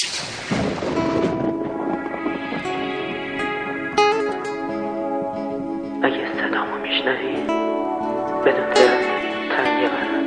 اگه صدامو میشنوی بدون درد تنگ قلب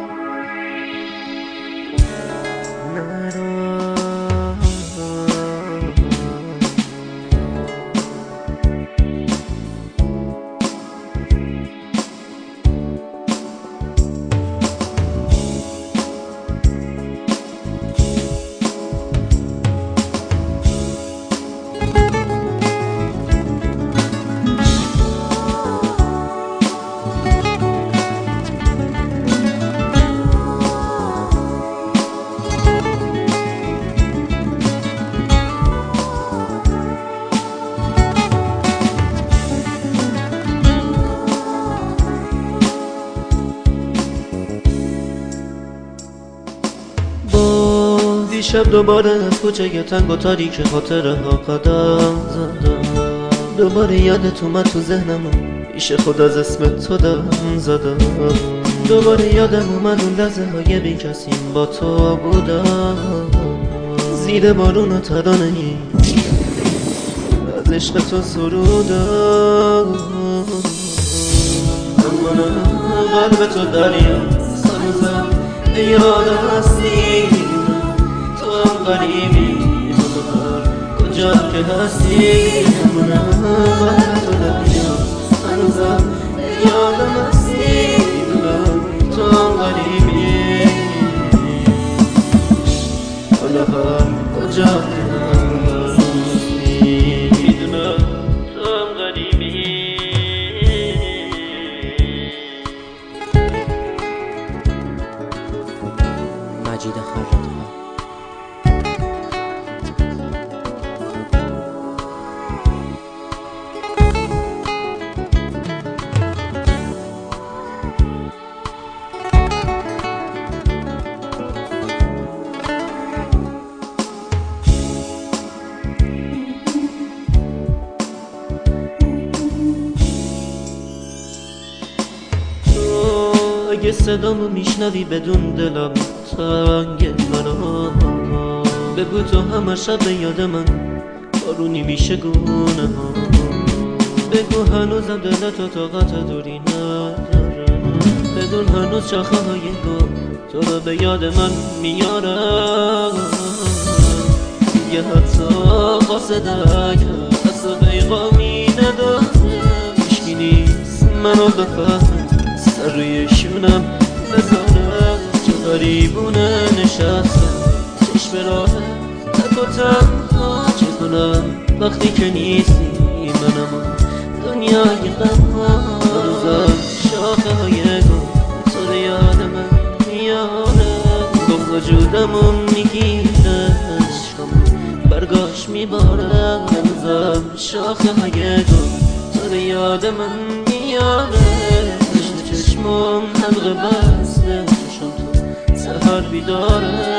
دیشب دوباره از کوچه تنگ و تاریک خاطره ها قدم زدم. دوباره یادت اومد تو ذهنم و پیش خود از اسم تو دم زدم. دوباره یادم اومد اون لحظه های بی کسیم با تو بودم. زیر بارون و ترانه ای از عشق تو سرودم. اما نه قلب تو دریا هنوزم یادم هستی. غریبی کجا که هستی من تو دریا هنوزم یادم هستی. تو غریبی حالا کجا که هستی میدونم تو غریبی. مجید خراب‌ها. اگه صدامو میشنوی بدون دلم تنگ منو بگو تو همه شب یاد من بارونی میشه گونه ها. بگو هنوزم دلت و طاقت دوری نداره. بدون هنوز شاخه های گل تو رو به یاد من میارم. یه حتی قاصدک دست پیغامی نداره. هیچکی نیست منو بفهمه سر روی شونم بزنم. چه غریبونه نشستم چشم راه تک و تنها. چه کنم وقتی که نیستی منم دنیای غم ها. هنوزم شاخه های گل تو رو یاد من میاره. گفت وجودمو میگیره عشقم برگاش میباره. هنوزم شاخه های گل تو رو یاد من میاره. چشمم حلقه بسته چشم تو سهر بیداره.